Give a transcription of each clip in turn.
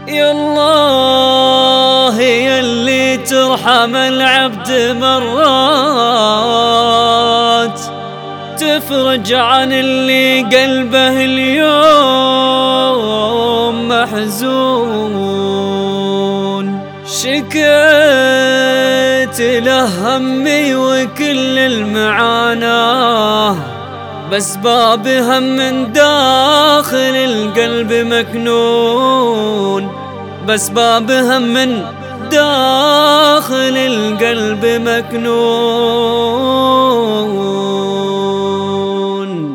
يا الله يلي ترحم العبد مرات، تفرج عن اللي قلبه اليوم محزون. شكيت له همي وكل المعاناة، بس باب هم من داخل القلب مكنون، بس باب هم من داخل القلب مكنون.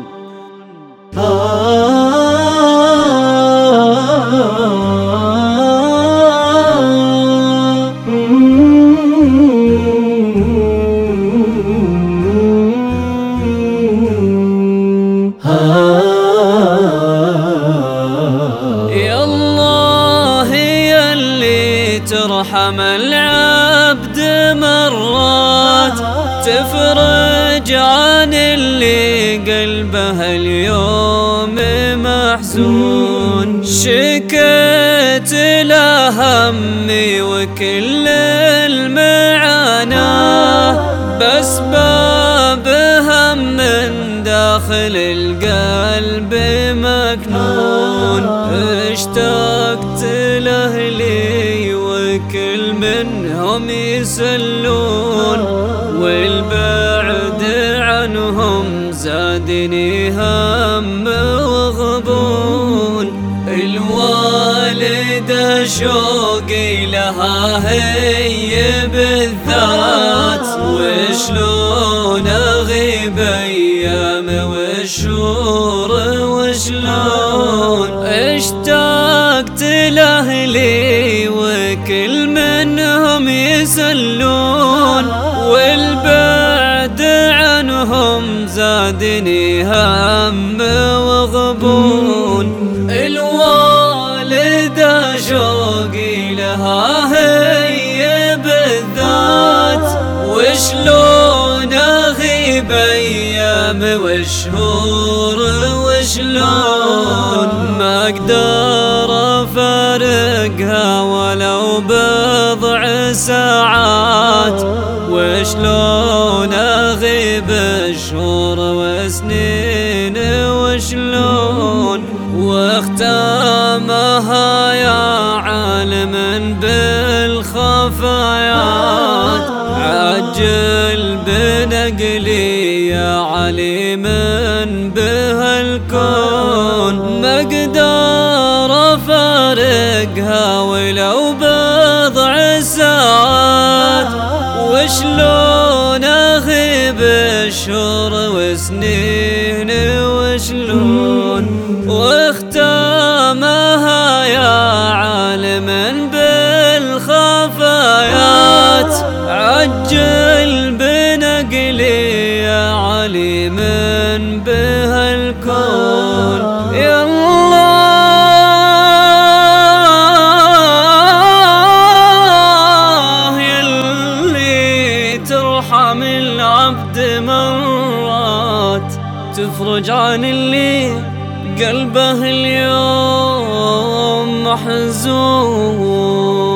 يا الله يلي ترحم العبد مرات، تفرج عن اللي قلبه اليوم محزون. شكيت له همي وكل المعاناة، بس باب هم من داخل القلب مكنون. اشتقت لأهلي وكل منهم يسلون، والبعد عنهم زادني هم وغبون. الوالدة شوقي لها هي بالذات، وشلون اغيب ايام والشهور وشلون. اشتقت لاهلي وكل منهم يسلون، والبعد عنهم زادني هم وغبون. الوالدة شوقي لها هي بالذات، وشلون اغيب ايام والشهور وشلون. ما اقدر افارقها ولو بضع ساعات، وشلون اغيب الشهور وسنين وشلون. واختامها يا عالم بالخفايات، عجل بنقلي يا عليم بها الكون. ما اقدر افارقها ولو بضع ساعات، وشلون اغيب الشهور وسنين وشلون. واختامها يا عالم بالخفايات، عجل بنقلي يا عليم بها الكون. يا الله يلي ترحم العبد مرات، تفرج عن اللي قلبه اليوم محزون.